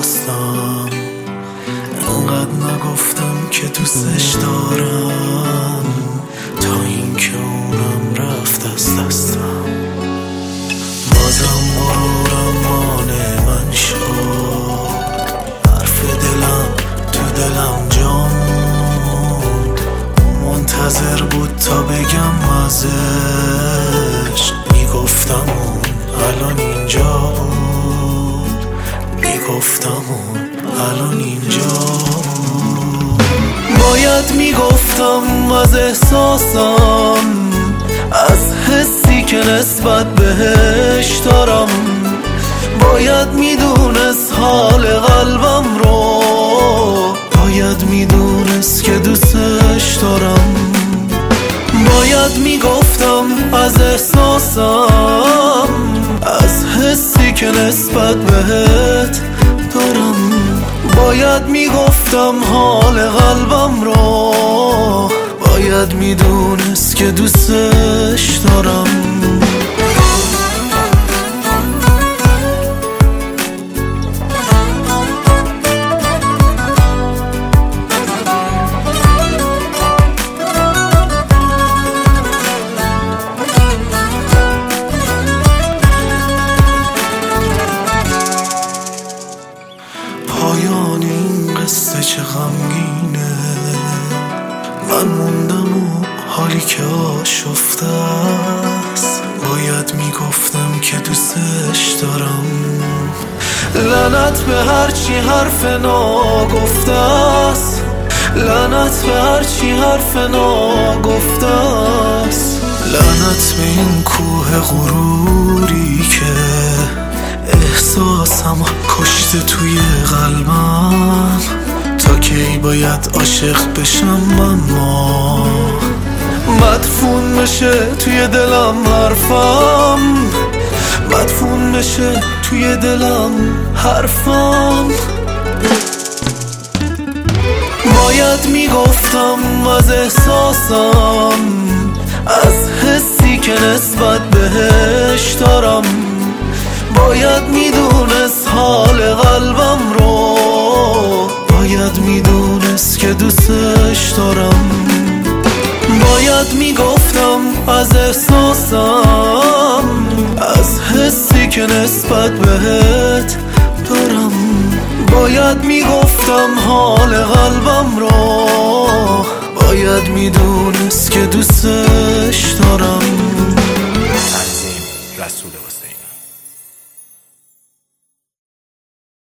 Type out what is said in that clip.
هستم، انقدر نگفتم که دوستش دارم تا اینکه اونم رفت از دستم. بازم غرورم مانع من شد، حرف دلم تو دلم جا موند، منتظر بود تا بگم ازش، میگفتم اون الان اینجا بود، میگفتم اون الان اینجا بود. باید میگفتم از احساسم، از حسی که نسبت بهش دارم، باید میدونست حال قلبم رو، باید میدونست که دوستش دارم. باید میگفتم از احساسم، از حسی که نسبت بهت دارم، باید میگفتم حال قلبم رو، باید میدونست که دوستش دارم. پایان این قصه چه غمگینه، من موندم و حالی که آشفته است، باید میگفتم که دوستش دارم. لعنت به هرچی حرف ناگفته است، لعنت به هرچی حرف ناگفته است، لعنت به این کوه غروری که احساسم کشته توی قلبم. تا کی باید عاشق بشم من ما، مدفون بشه توی دلم حرفم، مدفون بشه توی دلم حرفم. باید میگفتم از احساسم، از حسی که نسبت بهش دارم، باید میدونست حال قلبم رو، باید میدونست که دوستش دارم. باید میگفتم از احساسم، از حسی که نسبت بهت دارم، باید میگفتم حال قلبم رو، باید میدونست که دوستش دارم. تنظیم رسول